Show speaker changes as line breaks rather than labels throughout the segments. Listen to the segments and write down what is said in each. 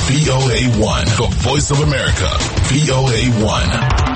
VOA1, the voice of America. VOA1.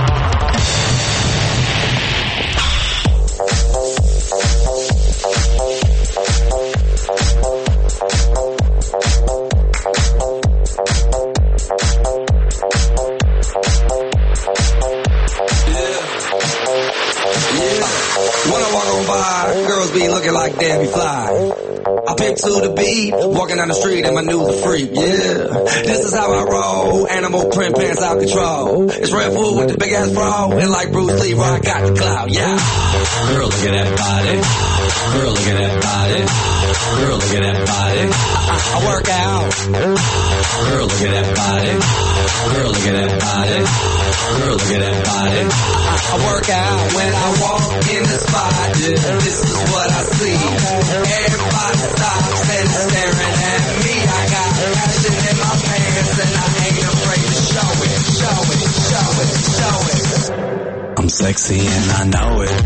When I walk on by, girls be looking like Debbie Fly. I pick to the beat, walking down the street and my news a freak, yeah. This is how I roll, animal print pants out control. It's Red Bull with the big ass bra, and like Bruce Lee, I got the clout, yeah. Girl, look at that body. Girl, look at that body. Girl, look at that body. I work out. Girl, look at that body. Girl, look at that body. Girl, look at that body. I work out when I walk in the spot. Yeah, this is what I see. Everybody stops and is staring at me. I got passion in my pants and I ain't afraid to show it, show it, show it, show it. I'm sexy and I know it.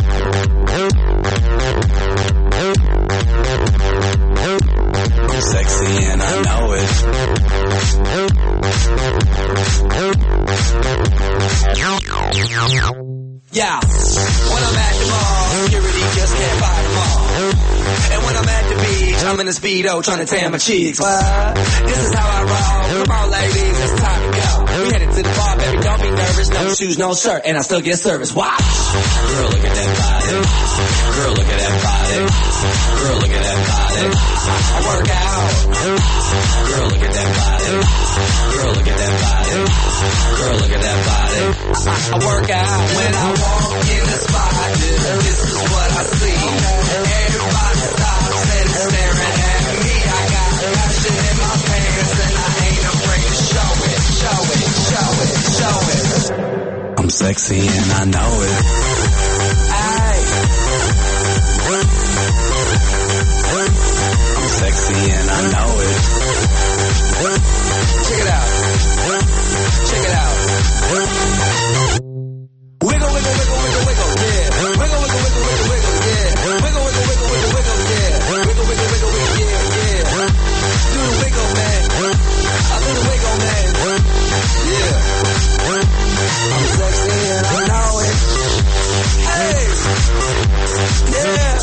I'm sexy and I know it. Yeah, when I'm at the mall, security just can't fight them all. And when I'm at the beach, I'm in a Speedo trying to tan my cheeks. What? This is how I roll. Come on, ladies, it's time to go. We headed to the bar, baby, don't be nervous. No shoes, no shirt, and I still get service. Watch. Girl, look at that body. Girl, look at that body. Girl, look at that body. I work out. Girl, look at that body. Girl, look at that body. Girl, look at that body. I work out when I walk in the spot. This is what I see. Everybody stops and is staring at me. I got passion in my pants and I ain't afraid to show it, show it, show it, show it. I'm sexy and I know it. I'm sexy and I know it. Check it out. Check it out. Wiggle, wiggle, wiggle, wiggle, wiggle, yeah. Wiggle, wiggle, wiggle, wiggle, wiggle, yeah. Wiggle, wiggle, wiggle, wiggle, wiggle, yeah. Wiggle, wiggle, wiggle, wiggle, yeah, yeah. Do the wiggle, man. I do the wiggle, man. Yeah. I'm sexy and I know it. Hey. Yeah.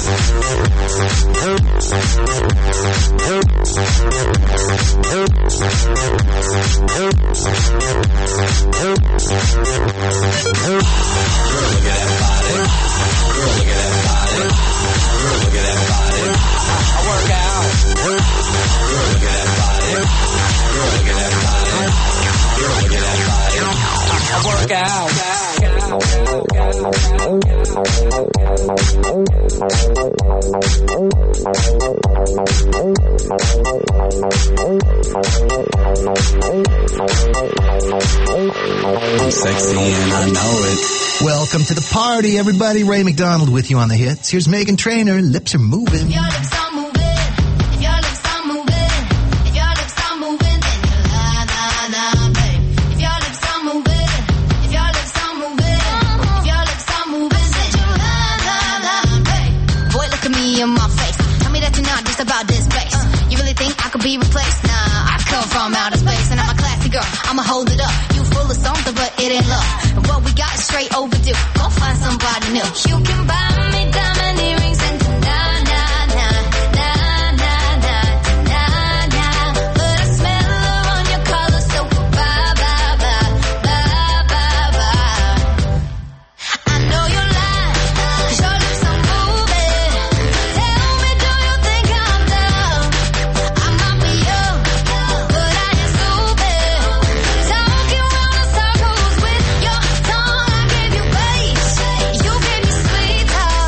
Girl, look at that body. Girl, look at that body. Girl, look at that body. I work out. Girl, look at that body. Girl, look at that body. Girl, look at that body. I work out. I'm sexy and I know it.
Welcome to the party, everybody. Ray McDonald with you on the hits. Here's Megan Trainor. Lips are moving.
Your lips are moving. If your lips are moving. If your lips are moving, then you la la la, babe. If your lips are moving. If your lips are moving. If your lips are moving, then you la la la, babe. Boy, look at me in my face. Tell me that you're not just about this bass. You really think I could be replaced? Nah, I come from outer space and I'm a classy girl. I'ma hold it up. You full of something, but it ain't love. And what we got is straight overdue. Go find somebody new. You can buy me diamond earrings and sweet talk.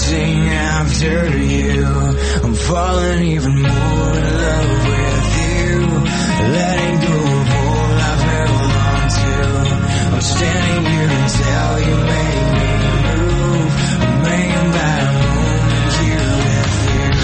chasing after you. I'm falling even more in love with you. Letting go of all I've held on to. I'm standing here until you make me move. I'm making by a moment here with you.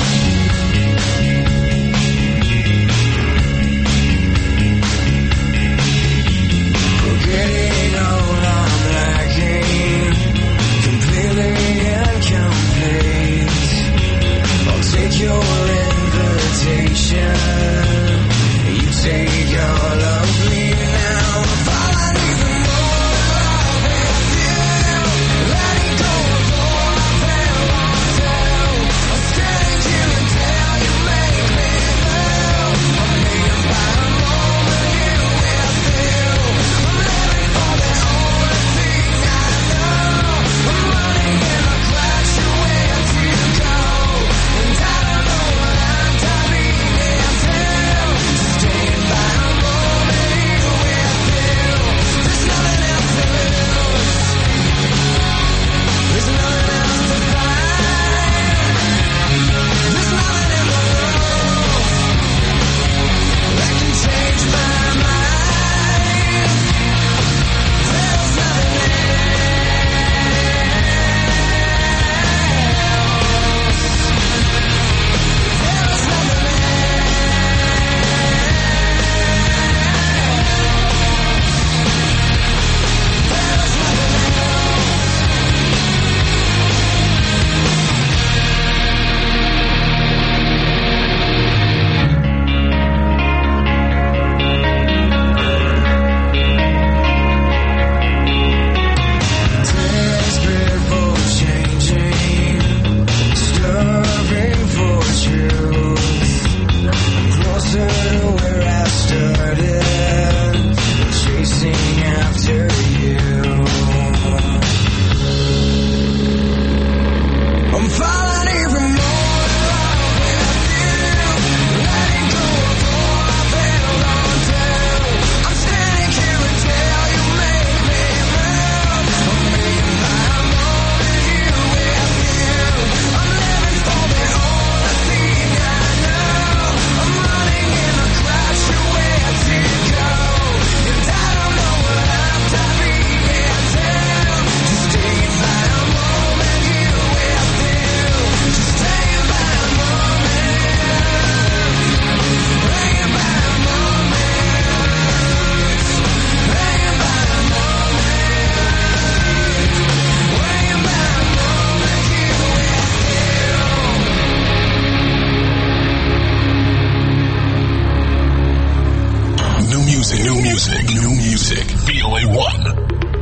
Forgetting all I'm lacking, completely incomplete. I'll take your invitation, you take all of me now. I'm falling even more in love with you. Letting go of all I've held on to. I'm standing here until you make me move. I'm making by a moment here with you. I'm living for the only thing I know. I'm running in a crash of where to go. And I don't know what I'm diving into. Staying by a moment here with you. There's nothing else to lose. There's nothing else to find. There's nothing in the world that can change my mind. There's nothing desperate for changing, starving for truth. Closer to where I started, chasing after you. I'm falling even more in love with you. Letting go of all I've held on to. I'm standing here until you make me move. I'm making by a moment here with you. I'm living for the only thing I know. I'm running in a crash of where to go. And I don't know what I'm diving into. Just staying by a moment here with you. Just staying by a moment. Hanging by a moment. Hanging by a moment. Hanging by a moment here with you.
New music, new music, new music. VOA1.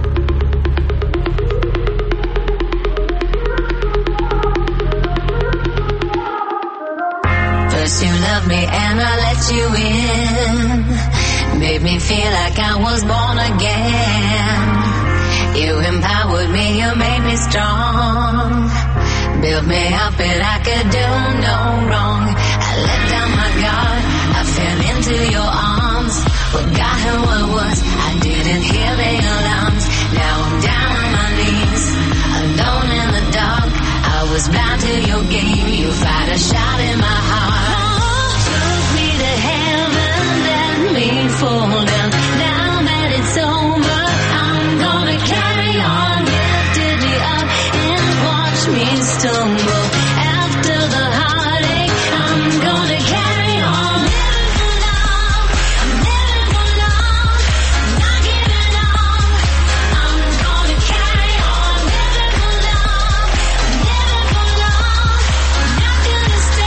First you loved me and I let you in. Made me feel like I was born again. You empowered me, you made me strong. Built me up and I could do no wrong. I let down my guard, I fell into your arms. Forgot who I was, I didn't hear the alarms. Now I'm down on my knees, alone in the dark. I was blind to your game, you fired a shot in my heart. Took me to heaven, let me fall down. Now that it's over, I'm gonna carry on. Lifted me up and watch me stumble. After the heartache, I'm gonna carry on. Living for love, I'm living for love. I'm not giving up, I'm gonna carry on. Living for love, I'm living for love. I'm not gonna stop.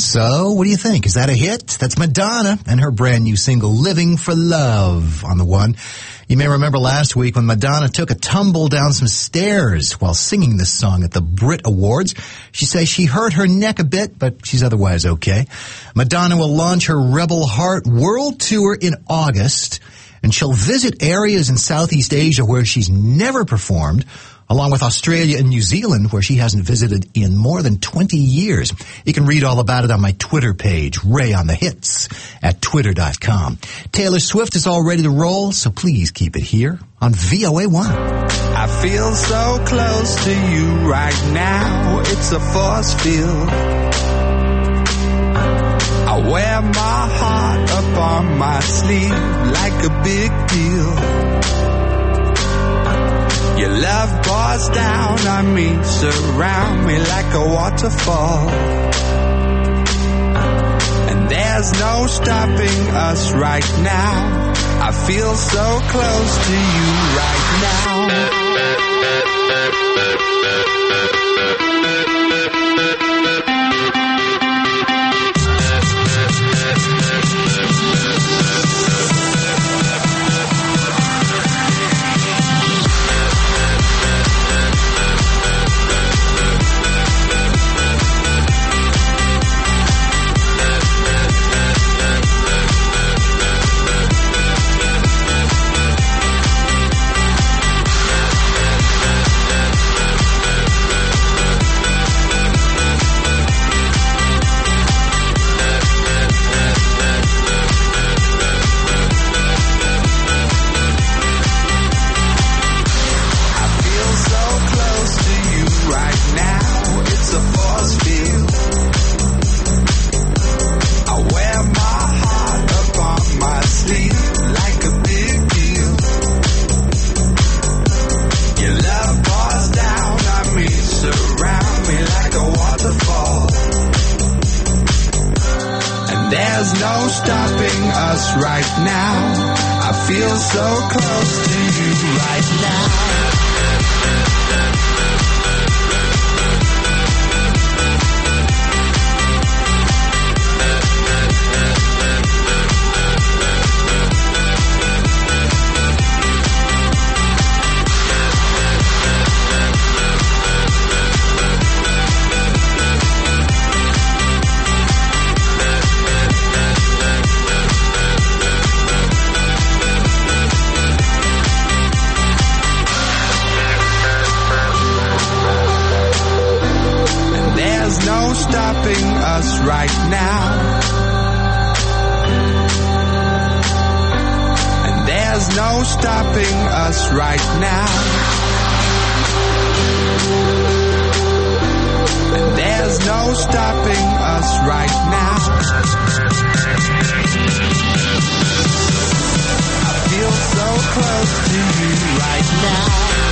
So, what do you think? Is that a hit? That's Madonna and her brand new single, Living for Love, on the one. You may remember last week when Madonna took a tumble down some stairs while singing this song at the Brit Awards. She says she hurt her neck a bit, but she's otherwise okay. Madonna will launch her Rebel Heart World Tour in August, and she'll visit areas in Southeast Asia where she's never performed, along with Australia and New Zealand, where she hasn't visited in more than 20 years. You can read all about it on my Twitter page, Ray on the Hits, at twitter.com. Taylor Swift is all ready to roll, so please keep it here on VOA1.
I feel so close to you right now. It's a force field. I wear my heart up on my sleeve like a big deal. Your love pours down on me, surround me like a waterfall. And there's no stopping us right now. I feel so close to you right now. Right now, I feel so close to you right now. Stopping us right now. And there's no stopping us right now. And there's no stopping us right now. I feel so close to you right now.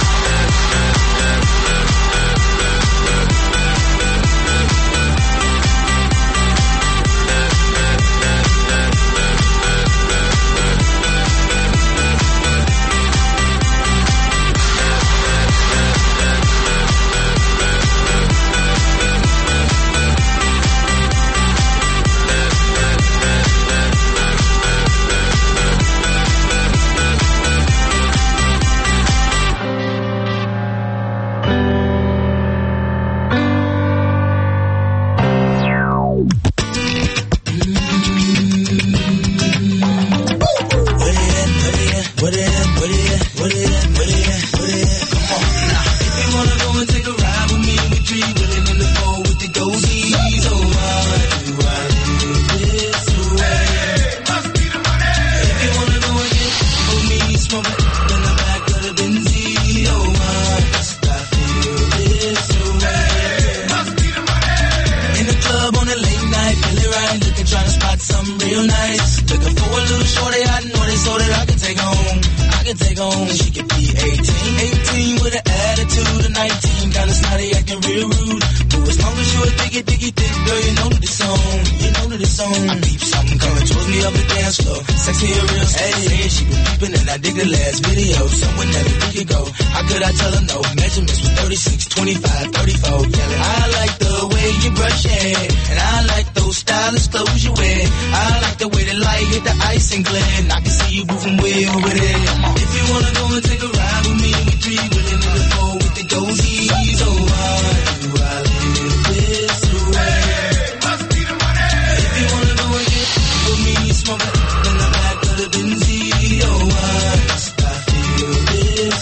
I tell her no? Measurements was 36, 25, 34. Yelling, I like the way you brush your hair, and I like those stylish clothes you wear. I like the way the light hit the ice and glint. I can see you moving way over there. If you wanna go and take a ride with me, we three willing in the four with the goldies. Oh, why do I live this way? Must be the money. If you wanna go and get with me, smoke it in the back of the Benzie. Oh, why must I feel this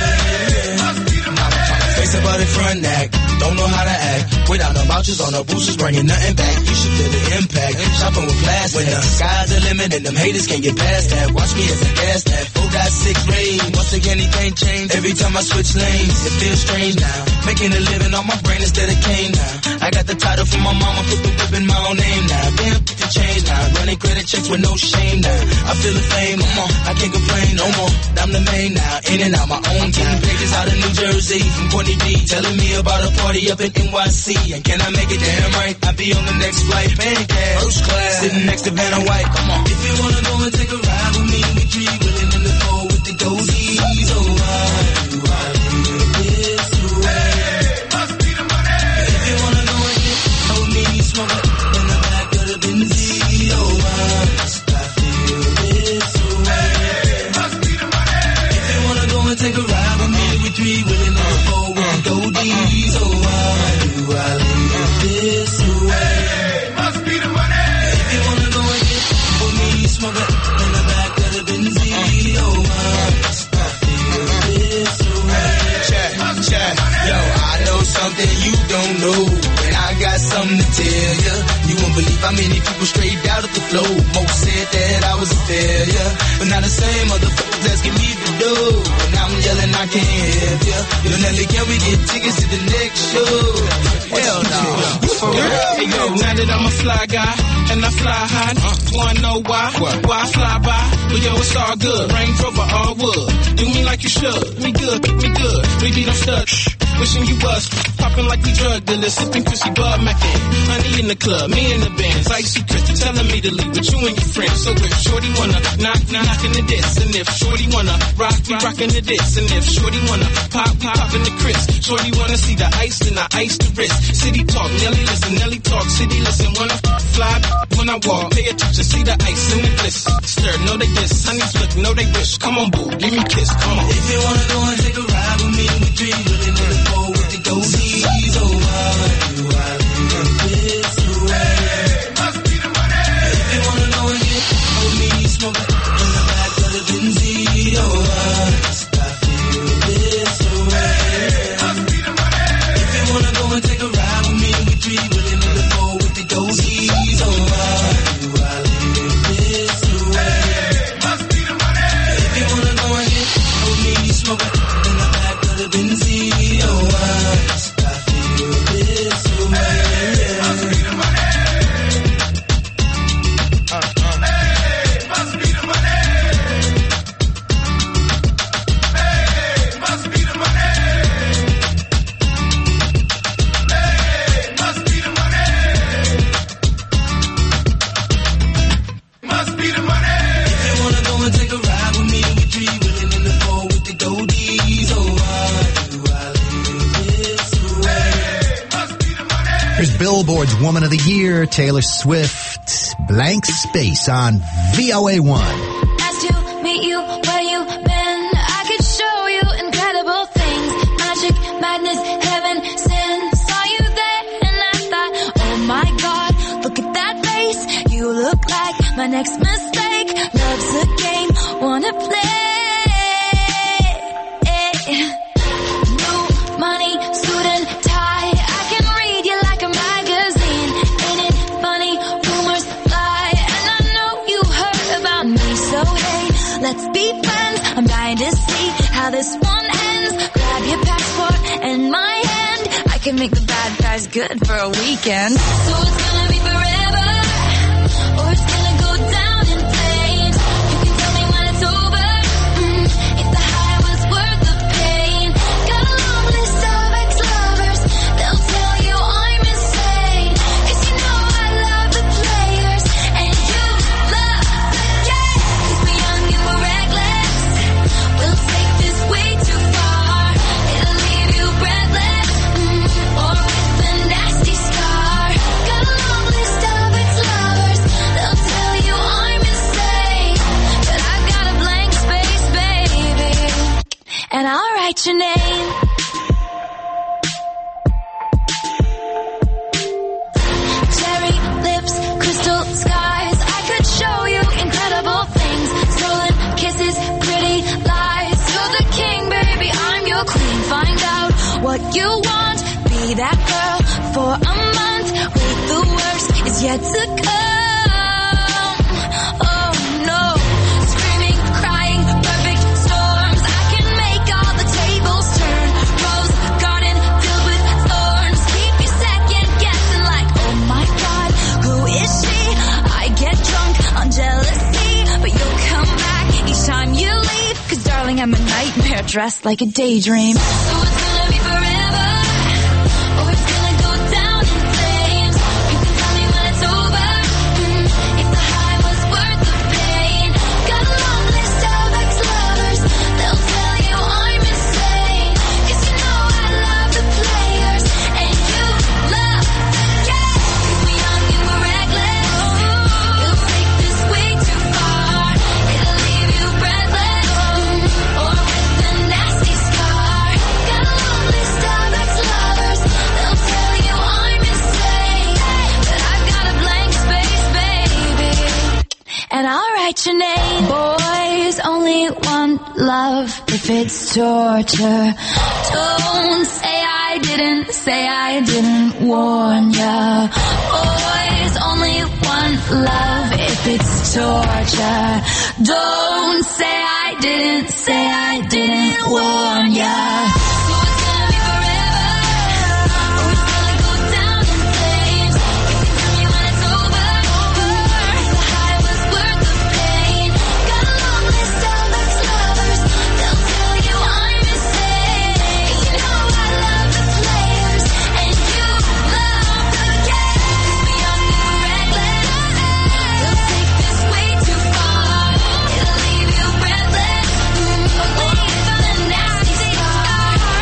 way? Must be the money. Face about it front neck, don't know how to act. Without no vouchers on the boosters, bringing nothing back. You should feel the impact. Shopping with class. When the sky's the limit and them haters can't get past that. Watch me as I gas that. 4.6 range. Once again, he can't change. Every time I switch lanes, it feels strange now. Making a living on my brain instead of cane now. I got the title from my mama, put the whip in my own name now. Damn, put the change now. Running credit checks with no shame now. I feel the fame, I can't complain no more. I'm the main now. In and out my own time. Pages out of New Jersey from Courtney D. Telling me about a party up in NYC. And can I make it damn right? I'll be on the next flight, pancake, first class, sitting next to Vanna White. Come on. If you wanna go and take a ride with me, we three willing in the four with the goldies. Oh, why do I live this way? Must be the money. If you wanna go and get with me, smoke it in the back of the Benzie. Oh, why must I feel this way? Must be the money. If you wanna go and take a ride with me, we three willing in the four with the goldies. Oh, why do I live this way? Must be the money. If you wanna go and get with me, smoke it in the back of the Benzie. Oh, why must I feel this way? Check. Yo, I know something you don't know, and I got something to tell ya. You won't believe how many people straight out of the flow. Most said that I was a failure, but now the same motherfuckers asking me to do. And I'm yelling I can't help ya. Yo, Nelly, can we get tickets to the next show? Hell no.
For real? Hey yo, now that I'm a fly guy and I fly high, wanna know why? Why I fly by? But yo, it's all good. Range Rover, all wood. Do me like you should. Me good. We beat them studs. Wishing you was popping like we drug dealers, sipping Chrissy Bud Mackin. Honey in the club, me in the bands, icy Chris telling me to leave with you and your friends. So if Shorty wanna knock in the diss, and if Shorty wanna rock, we rockin' the diss, and if Shorty wanna pop in the Chris, Shorty wanna see the ice and I ice the wrist. City talk, Nelly listen, Nelly talk, city listen. Wanna fly when I walk, pay attention, see the ice and the bliss. Stir, know they diss, honeys look, know they wish. Come on, boo, give me a kiss, come on.
If you wanna go and take a ride with me, we three really know the four with the goldies. Oh, why do I live this way? Must be the money. If you wanna go and get with me, smoke it in the back of the Benzie. Oh, why must I feel this way? Must be the money. If you wanna go and take a ride with me, we three really know the four with the goldies. Oh, why do I live this way? Must be the money. If you wanna go and get with me, smoke it in the back of the Benzie. Oh, why must I feel this way? Must be the money. Hey, must be the money. Hey, must be the money. Hey, must be the money. Must be the money. If you wanna go and take a ride with me, we three willing in the four with the goldies. Oh, why do I live this way? Must be the money.
Here's Billboard's Woman of the Year, Taylor Swift, Blank Space on VOA1.
Nice to meet you, where you been? I could show you incredible things. Magic, madness, heaven, sin. Saw you there and I thought, oh my God, look at that face. You look like my next mistake. Love's a game, wanna play. New money, suit and tie. I can read you like a magazine. Ain't it funny? Rumors fly, and I know you heard about me. So hey, let's be friends. I'm dying to see how this one ends. Grab your passport and my hand. I can make the bad guys good for a weekend. So it's gonna be forever, or it's gonna go down in flames. You can tell me when it's over. If the high was worth the pain. Got a long list of ex-lovers. They'll tell you I'm insane. 'Cause you know I love the players and you love the game. 'Cause we're young and we're reckless. We'll take this way too far. It'll leave you breathless, or with a nasty scar. Got a long what you want. Be that girl for a month. Wait, the worst is yet to come. Oh no, screaming, crying, perfect storms. I can make all the tables turn. Rose garden filled with thorns. Keep you second guessing like, oh my God, who is she? I get drunk on jealousy, but you'll come back each time you leave. 'Cause darling, I'm a nightmare dressed like a daydream. So it's gonna be forever, or it's gonna go down in flames. You can tell me when it's over, if the high was worth the pain. Got a long list of ex-lovers, they'll tell you I'm insane. 'Cause you know I love the players, and you love the game. 'Cause we're young and we're reckless, you'll take this way too far. It'll leave you breathless, or with a nasty scar. Got a long list of ex-lovers, they'll tell you I'm insane. But I've got a blank space, baby, and I'll write your name. Boys only want love if it's torture. Don't say I didn't warn ya. Boys only want love if it's torture. Don't say I didn't warn ya. So it's gonna be forever, or it's gonna go down in flames. You can tell me when it's over, if the high was worth the pain. Got a long list of ex-lovers, they'll tell you I'm insane. You know I love the players, and you love the game. 'Cause we're young and we're reckless, you'll take this way too far. It'll leave you breathless, or with a nasty scar.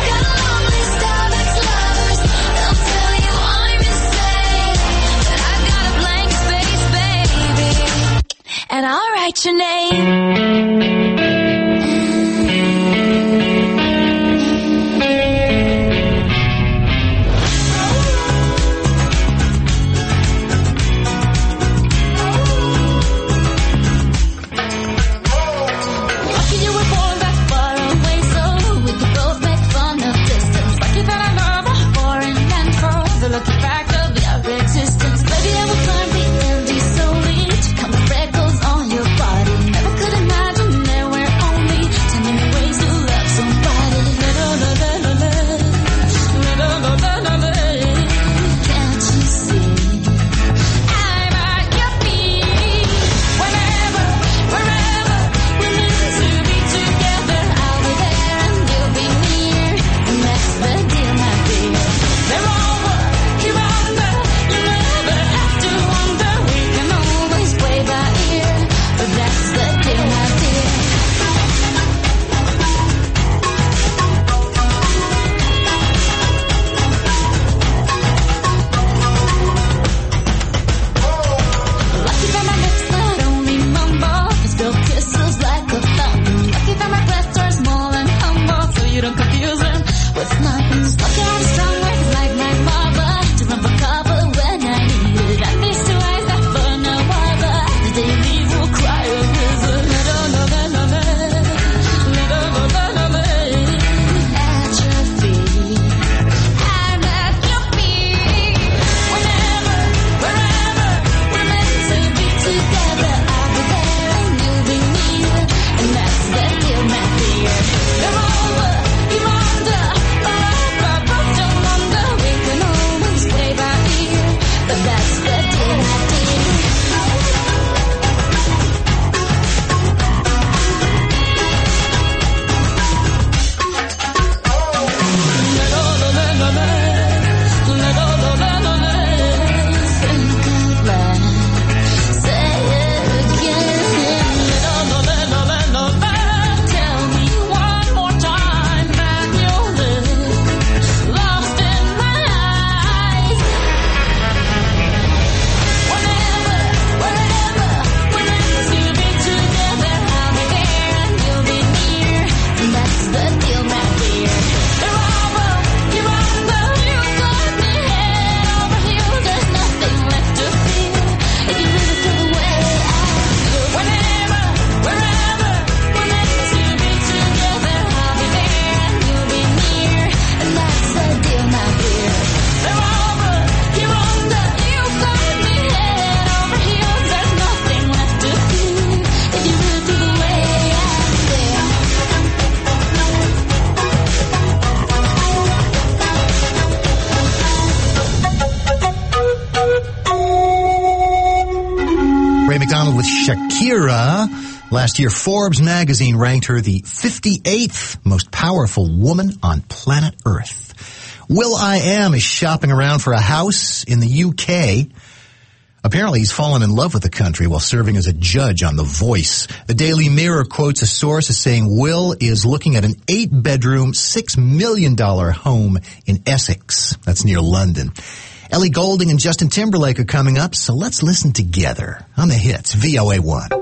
Shakira. Last year, Forbes magazine ranked her the 58th most powerful woman on planet Earth. will.i.am is shopping around for a house in the UK. Apparently, he's fallen in love with the country while serving as a judge on The Voice. The Daily Mirror quotes a source as saying Will is looking at an 8-bedroom, $6 million home in Essex. That's near London. Ellie Goulding and Justin Timberlake are coming up, so let's listen together on the hits, VOA1.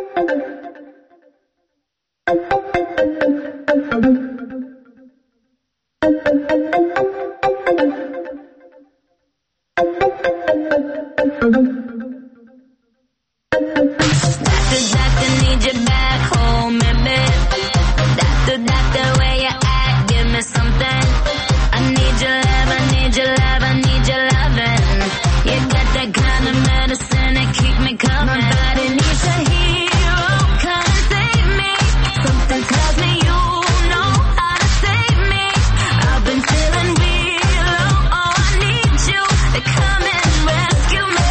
Doctor, need you back home with me. Doctor, where you at? Give me something. I need your love, I need your love, I need your loving. You got that kind of medicine that keep me coming. My body needs a hero, come and save me. Something tells me you know how to save me. I've been feeling real low, oh I need you to come and rescue me.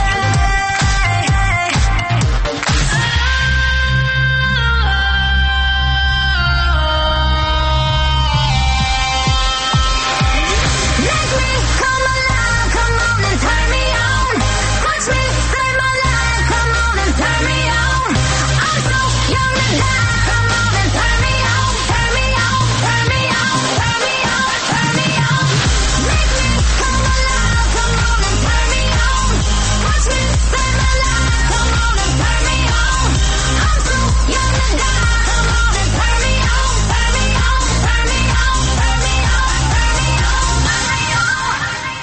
Make me come alive, come on and turn me on. Touch me, save my life, come on and turn me on. I'm so young to die, come on and turn me on, turn me on, turn me on, turn me on, turn me on. Make me come alive, come on and turn me on. Touch me, save my life, come on and turn me on. I'm so young to die, come on and turn me on, turn me on, turn me on, turn me on, turn me on, turn me on.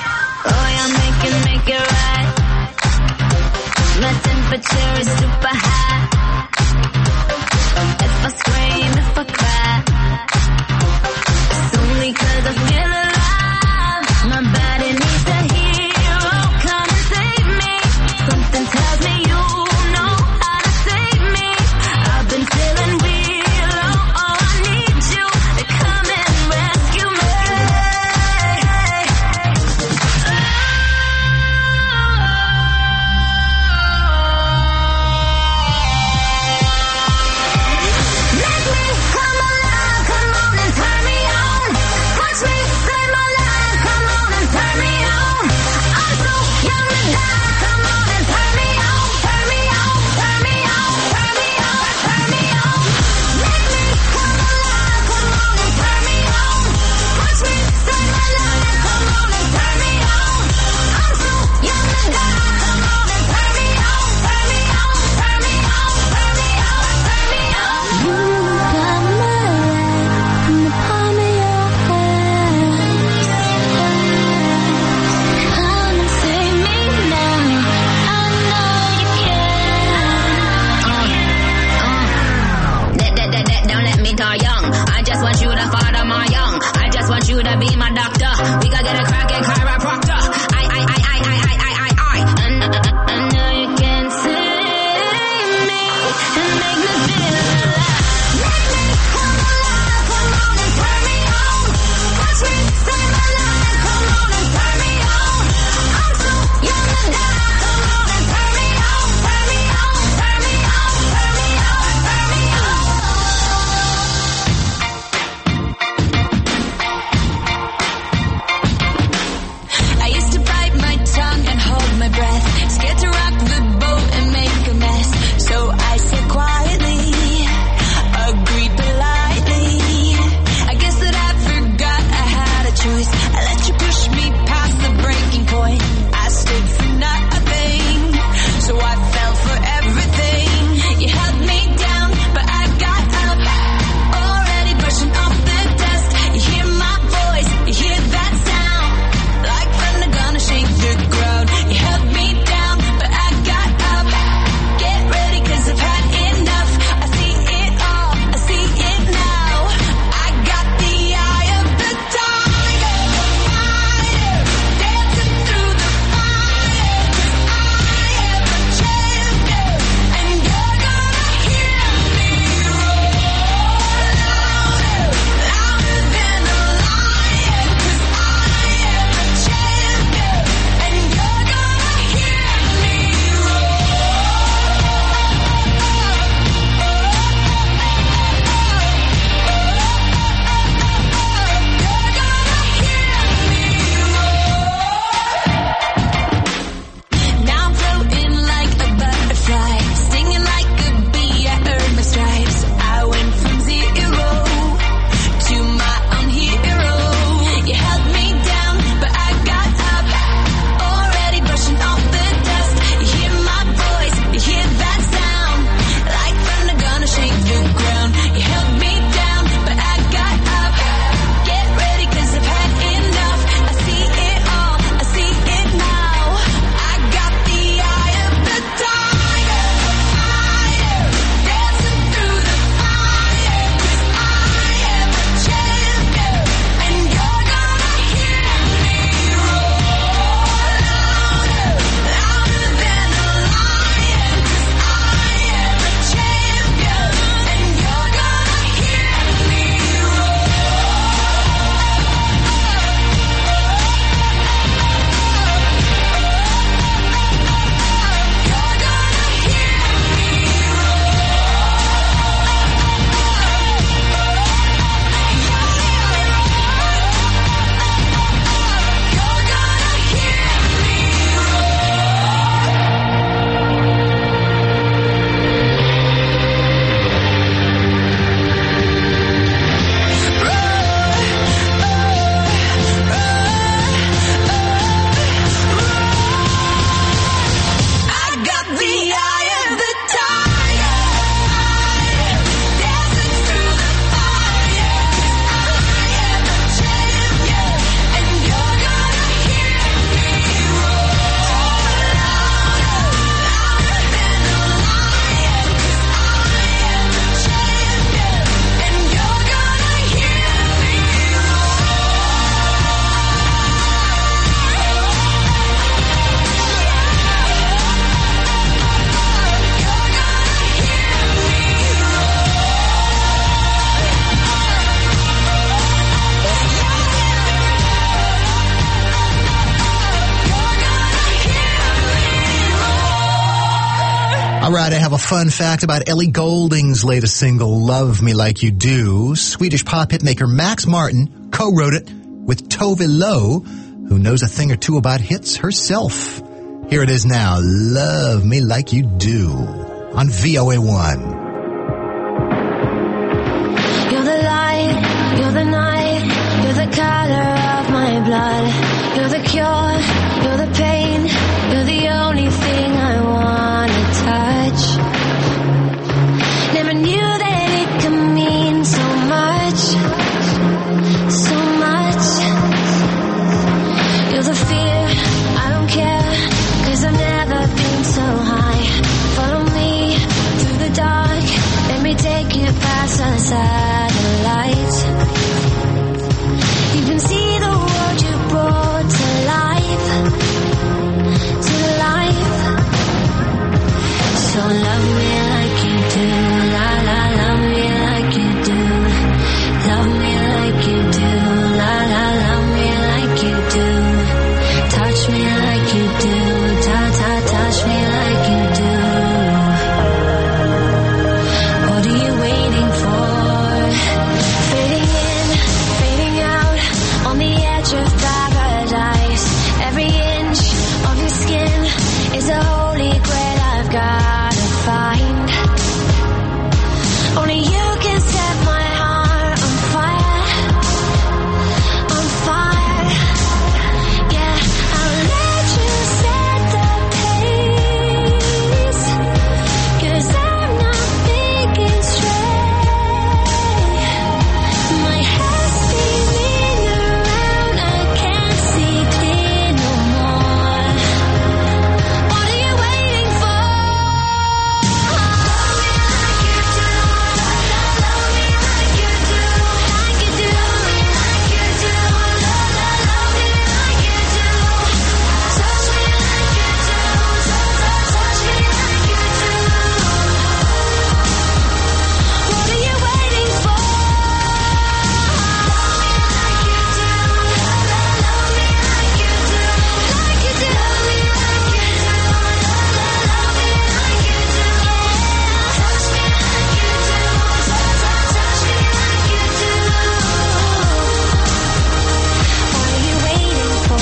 All right, I have a fun fact about Ellie Goulding's latest single, Love Me Like You Do. Swedish pop hitmaker Max Martin co-wrote it with Tove Lo, who knows a thing or two about hits herself. Here it is now, Love Me Like You Do, on VOA1.
You're the light, you're the night, you're the color of my blood. You're the cure, you're the pain, you're the only thing I wanna touch. Never knew that it could mean so much, so much. You're the fear, I don't care, 'cause I've never been so high. Follow me through the dark, let me take you past the satellites. You can see the world you brought to life, to life. So love me like you do, la la, love me like you do. Love me like you do, la la, love me like you do. Touch me like you do, ta ta, touch me like you do. What are you waiting for? Fading in, fading out, on the edge of paradise. Every inch of your skin is a holy grail I've gotta find. Only you can set my heart on fire, on fire. Yeah, I'll let you set the pace, 'cause I'm not thinking straight. My head's spinning around, I can't see clear no more. What are you waiting for? Love me like you do, love me like you do, like you do, like you do, love me like you do. Touch me like you do, touch me like you do. What are you waiting for? Love me like you do, love me like you do, like you do, love me like you do, love me like you do. Touch me like you do, touch me like you do. What are you waiting for?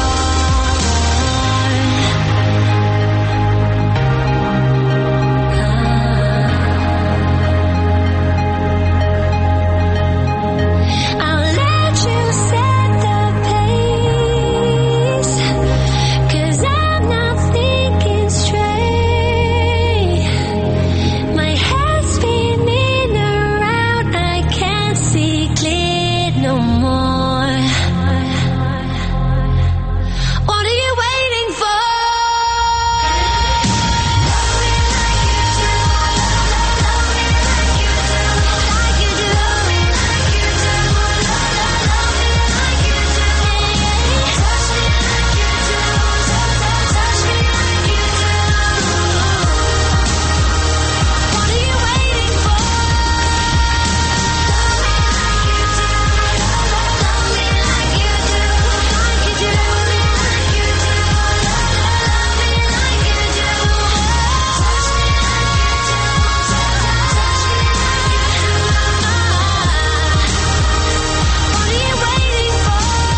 I'll let you set the pace, 'cause I'm not thinking straight. My head's spinning around, I can't see clear no more. What are you waiting for? Love me like you do, love me like you do, like you do, love me like you do, love me like you do. Touch me like you do, touch me like you do. What are you waiting for? Love me like you do, love me like you do, like you do, like you do, love me like you do. Touch me like you do, touch me like you do. What are you waiting for?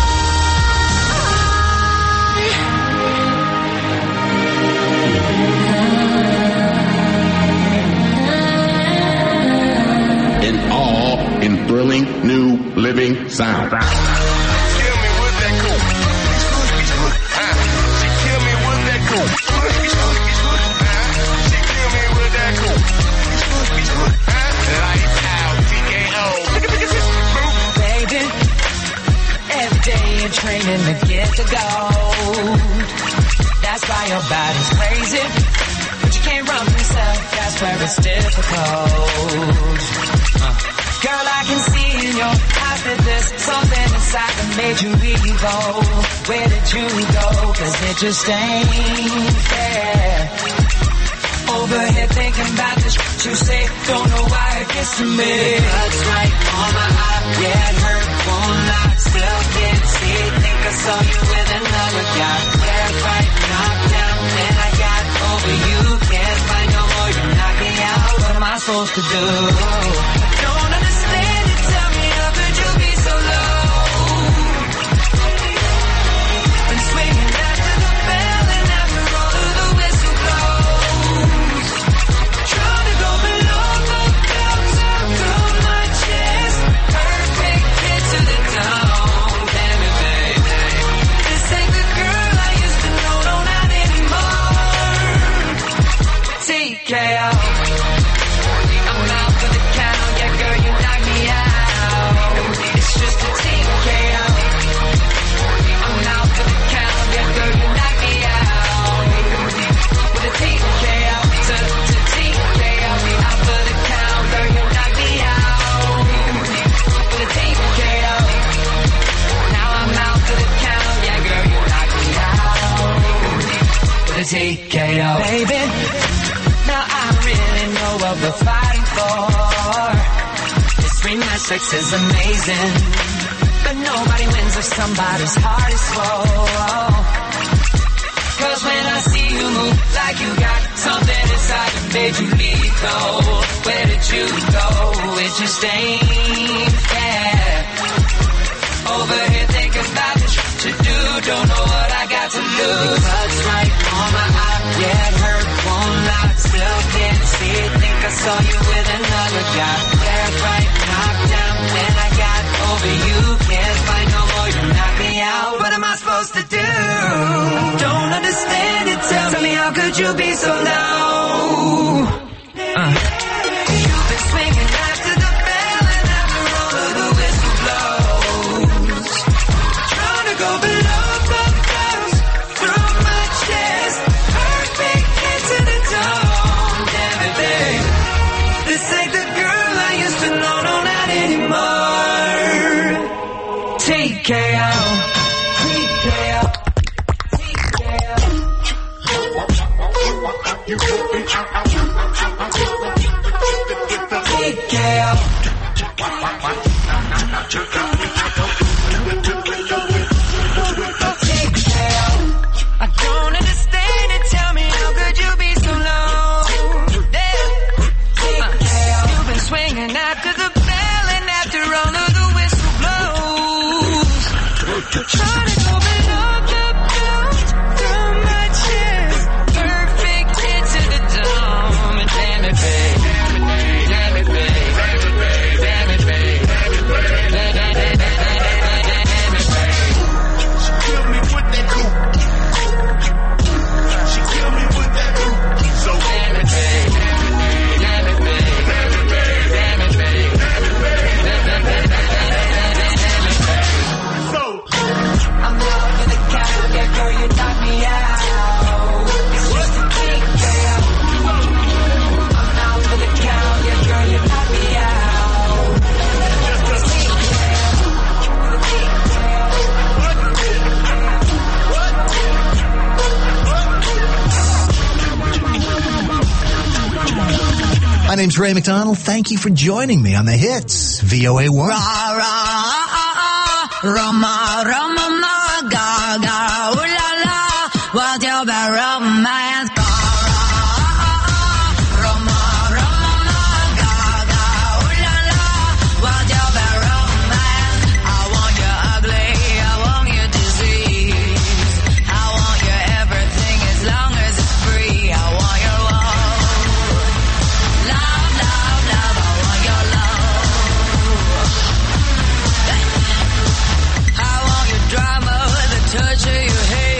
In all, in thrilling, new, living sound.
Kill me with that cool. She kill me with that cool. She kill me with that cool. Lights out, TKO.
Baby, every day you're training to get the gold. That's why your body's crazy, but you can't run from yourself. That's where it's difficult. Girl, I can see in your eyes that there's something inside that made you evolve. Where did you go? 'Cause it just ain't fair. Over here thinking about the shit you say, don't know why it gets to me. Cuts right on my eye, yeah, it hurt, won't lie. Still can't see, think I saw you with another guy. Yeah, right, knocked down, then I got over you. Can't find no more supposed to do? I don't understand it. Tell me, how could you be so low? Been swinging after the bell and after all of the whistle blows. Trying to go below the belt through my chest. Perfect hit to the dome. Damn it, baby. This ain't the girl I used to know, no, not anymore. TKO. I'm out for the count, yeah, girl, you knock me out. It's just a TKO. I'm out for the count, yeah, girl, you knock me out. With a TKO, to TKO. Out for the count, girl, you knock me out. With a TKO. Now I'm out for the count, yeah, girl, you knock me out. With a TKO. Baby, now I really know what we're fighting for. This rematch sex is amazing, but nobody wins if somebody's heart is full. Cause when I see you move like you got something inside that made you lethal, where did you go? It just ain't fair. Over here thinking about the shit to do, don't know what I got to lose. Cuts right on my eye, yeah, it hurt, won't lie. Still can't see it, think I saw you with another guy. Yeah, right, knocked down, when I got over you. Can't fight no more, you knock me out. What am I supposed to do? Don't understand it, tell me, how could you be so low? You've been swinging after the bell and after all of the whistle blows. Trying to go below the belt through my chest. Perfect hit to the dome. Damn it, babe. This ain't the girl I used to know, no, not anymore. TKO. TKO. I don't understand it. Tell me, how could you be so low? You've been swinging after the bell and after all of the whistle blows. Trying to go below the belt through my chest. Perfect hit to the dome. And damn it, babe. Damn it, babe. Damn it, babe.
She killed me with that coupe. She killed me with that coupe. So
Damn it, babe. Damn it, babe. Damn it, babe.
so
I'm out for the count, yeah, girl, you knock me out. It's just a TKO. I'm out for the count, yeah, girl, you knock me out.
My name's Ray McDonald. Thank you for joining me on the hits, VOA 1.
Roma, Roma, ma, ga, ga, ooh la la, what's your bad romance? Roma, Roma, ma, ga, ga, ooh la la, what's your bad romance? I want you ugly, I want you disease, I want you everything as long as it's free. I want your love, love, love, I want your love. I want your drama, the touch of your hair.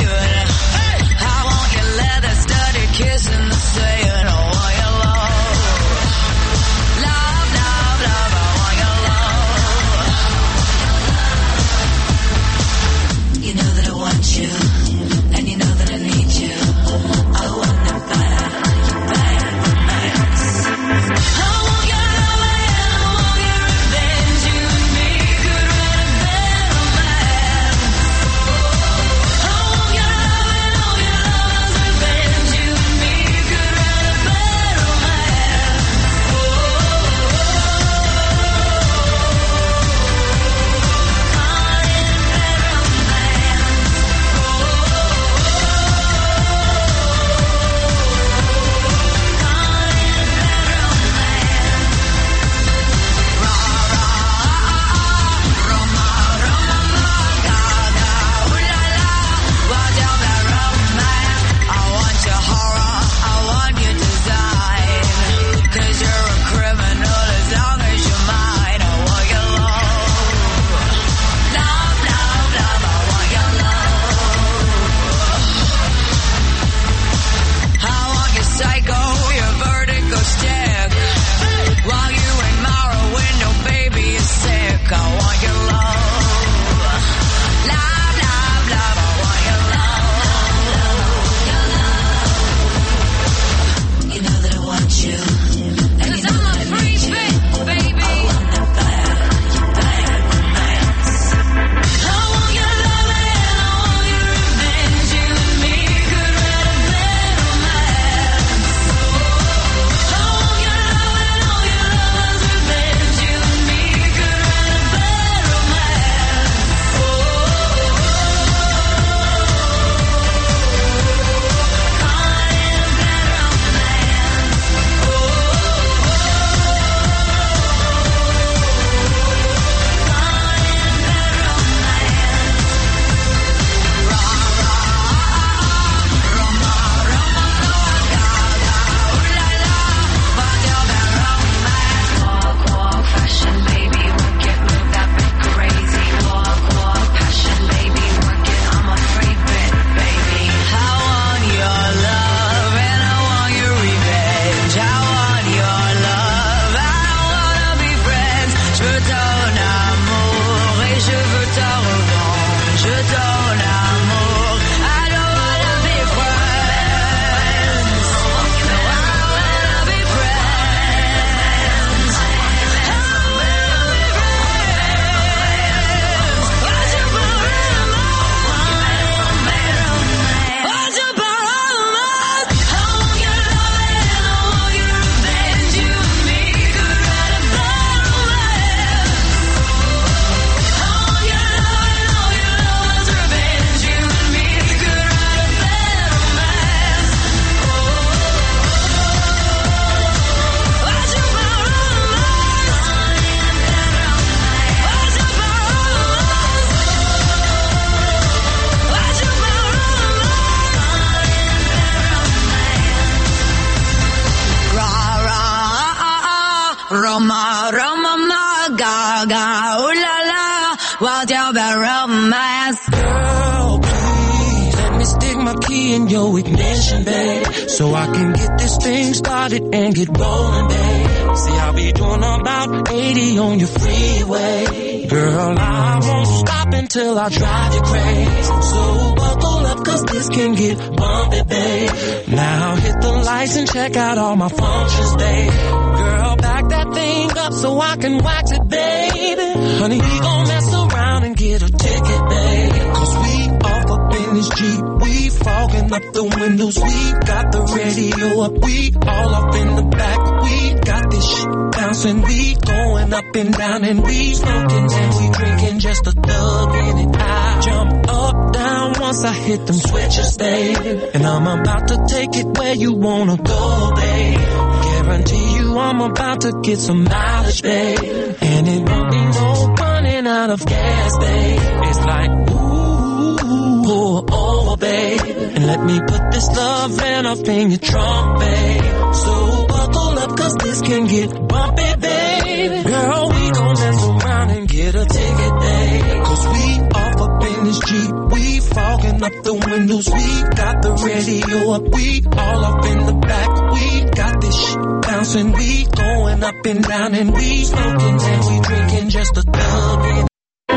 gaga, ooh la la, what's your bad romance?
Girl, please let me stick my key in your ignition, babe, so I can get this thing started and get rolling, babe. See, I'll be doing about 80 on your freeway. Girl, I won't stop until I drive you crazy. So buckle up, cause this can get bumpy, babe. Now hit the lights and check out all my functions, babe. Girl, back that thing up so I can wax it, baby. Honey, we gon' mess around and get a ticket, babe. Cause we off up in this Jeep. We fogging up the windows. We got the radio up. We all up in the back. We got this shit bouncing. We going up and down and we smoking and we drinking just a thug in it. I jump up, down once I hit them switches, babe. And I'm about to take it where you wanna go, babe. Guarantee you I'm about to get some mileage, babe. And it won't be no running out of gas, babe. It's like, ooh, pull over, babe. And let me put this love off in your trunk, babe. So buckle up, cause this can get bumpy, baby. Girl, we gon' mess around and get a ticket, babe. Cause we off up in this Jeep. We fogging up the windows. We got the radio up. We all up in the back. We got this shit bouncing. We going up and down and we smoking and we drinking just a thug in.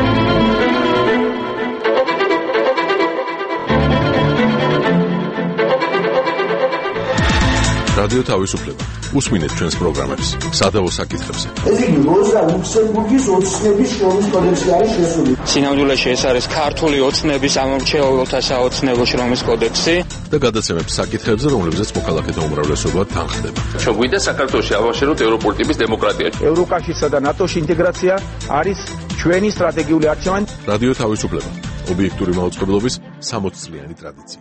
რადიო თავისუფლება. უსმინეთ ჩვენს პროგრამებს სადავო საკითხებზე.
ეს იგი როზა ლუქსემბურგის ოცნების შრომის კოდექსი არის შესული.
სინამდვილეში ეს არის ქართული ოცნების ამომრჩეველთა საოცნებო შრომის კოდექსი
და გადაცემებს საკითხებზე, რომლებზეც მოქალაქეთა უმრავლესობა თანხდება.
შეგვიძლია საქართველოში ავაშეროთ ევროპული ტიპის დემოკრატია.
ევროკავშირსა და ნატოში ინტეგრაცია არის ჩვენი სტრატეგიული არჩევანი.
რადიო თავისუფლება. ობიექტური მაუწყებლობის 60 წლიანი ტრადიცია.